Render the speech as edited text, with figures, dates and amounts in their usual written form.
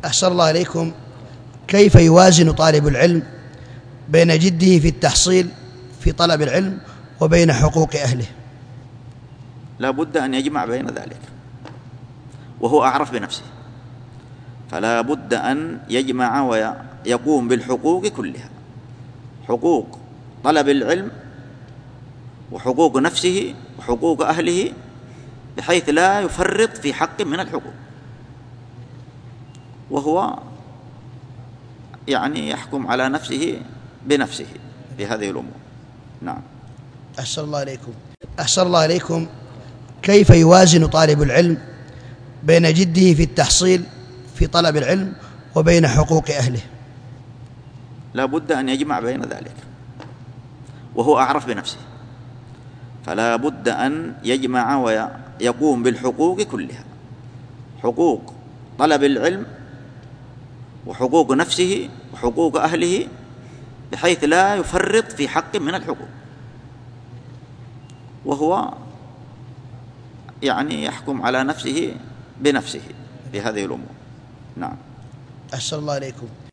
أحسن الله إليكم. كيف يوازن طالب العلم بين جده في التحصيل في طلب العلم وبين حقوق أهله؟ لا بد أن يجمع بين ذلك، وهو أعرف بنفسه، فلا بد أن يجمع ويقوم بالحقوق كلها: حقوق طلب العلم وحقوق نفسه وحقوق أهله، بحيث لا يفرط في حق من الحقوق، وهو يحكم على نفسه بنفسه في هذه الأمور. نعم. أحسن الله إليكم. أحسن الله إليكم. كيف يوازن طالب العلم بين جده في التحصيل في طلب العلم وبين حقوق أهله؟ لا بد أن يجمع بين ذلك، وهو أعرف بنفسه، فلا بد أن يجمع ويقوم بالحقوق كلها: حقوق طلب العلم وحقوق نفسه وحقوق أهله، بحيث لا يفرط في حق من الحقوق، وهو يحكم على نفسه بنفسه في هذه الأمور. نعم. أحسن الله إليكم.